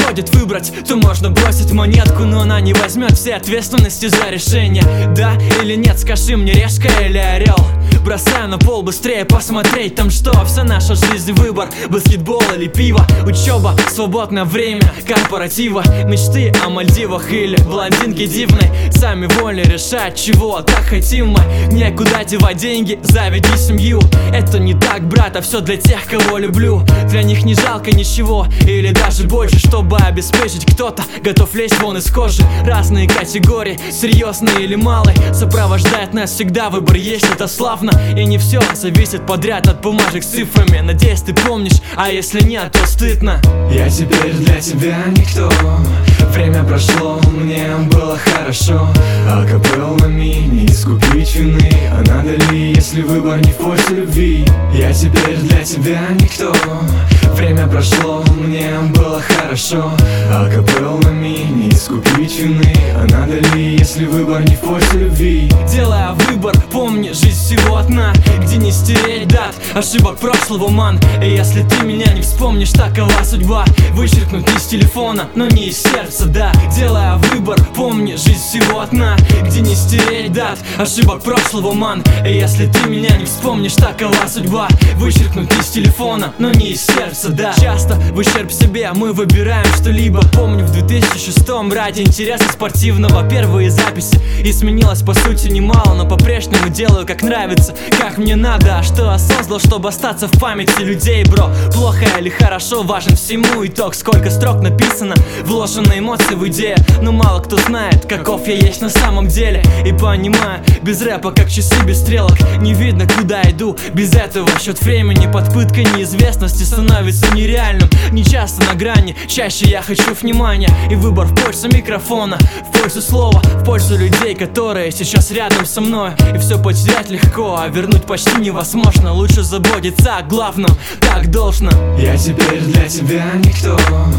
подводит выбрать, то можно бросить монетку, но она не возьмет всей ответственности за решение. Да или нет, скажи мне, решка или орел? Бросаю на пол быстрее посмотреть, там что? Вся наша жизнь выбор, баскетбол или пиво, учеба, свободное время, корпоратива, мечты о Мальдивах или блондинки дивной. Сами вольны решать, чего так хотим мы. Некуда девать деньги, заведи семью. Это не так, брат, а все для тех, кого люблю. Для них не жалко ничего, или даже больше, чтобы обеспечить. Кто-то готов лезть вон из кожи. Разные категории, серьезные или малые, сопровождает нас всегда выбор есть, это славно. И не все зависит подряд от бумажек с цифрами. Надеюсь, ты помнишь, а если нет, то стыдно. Я теперь для тебя никто. Время прошло, мне было хорошо. Акапеллами не искупить вины. А надо ли, если выбор не в пользу любви? Я теперь для тебя никто. Время прошло, мне было хорошо. Акапеллами не искупить вины. А надо ли, если выбор не в пользу любви? Делая выбор, помни, жизнь всего одна, где не стереть дат ошибок прошлого, ман. И если ты меня не вспомнишь, такова судьба. Вычеркнуть из телефона, но не из сердца, да. Делая выбор, помни, жизнь всего одна, где не стереть дат ошибок прошлого, ман. И если ты меня не вспомнишь, такова судьба. Вычеркнуть из телефона, но не из сердца, да. Часто в ущерб себе мы выбираем что-либо. Помню, в 2006-м ради интереса спортивного первые записи. И сменилось по сути немало, но по-прежнему делаю как нравится, как мне надо. А что я создал, чтобы остаться в памяти людей, бро? Плохо или хорошо, важен всему итог. Сколько строк написано, вложено эмоций в идею. Но мало кто знает, каков я есть на самом деле. И понимаю, без рэпа как часы без стрелок. Не видно, куда иду, без этого счет времени под пыткой неизвестности становится нереальным. Не часто на грани, чаще я хочу внимания. И выбор в пользу микрофона, в пользу слова, в пользу людей, которые сейчас рядом со мной. И все потерять легко, а вернуть почти невозможно. Лучше заботиться о главном, так должно. Я теперь для тебя никто.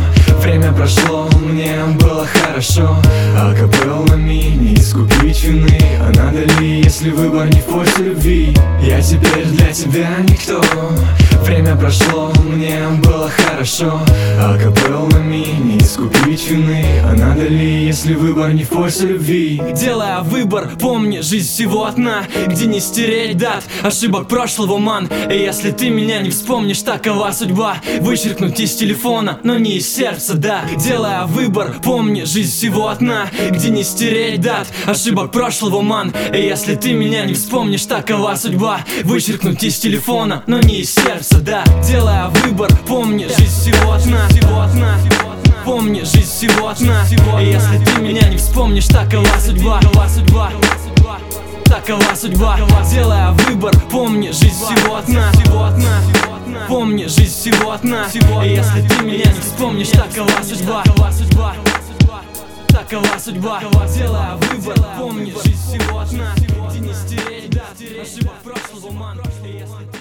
Время прошло, мне было хорошо. Акапеллами не искупить вины. А надо ли, если выбор не в пользу любви? Я теперь для тебя никто. Время прошло, мне было хорошо. Акапеллами не искупить вины. А надо ли, если выбор не в пользу любви? Делая выбор, помни, жизнь всего одна, где не стереть дат ошибок прошлого, ман. И если ты меня не вспомнишь, такова судьба. Вычеркнуть из телефона, но не из сердца, да. Делая выбор, помни, жизнь всего одна, где не стереть дат ошибок прошлого, ман. И если ты меня не вспомнишь, такова судьба. Вычеркнуть из телефона, но не из сердца, да. Делая выбор, помни, жизнь всего одна. Помни, жизнь всего одна. И если ты меня не вспомнишь, такова судьба. Такова судьба. Делая выбор, помни, жизнь всего одна. Помни, жизнь всего одна. И если ты меня не вспомнишь, такова судьба. Такова судьба. Делая выбор, помни, жизнь всего одна, где не стереть дат ошибок прошлого, ман.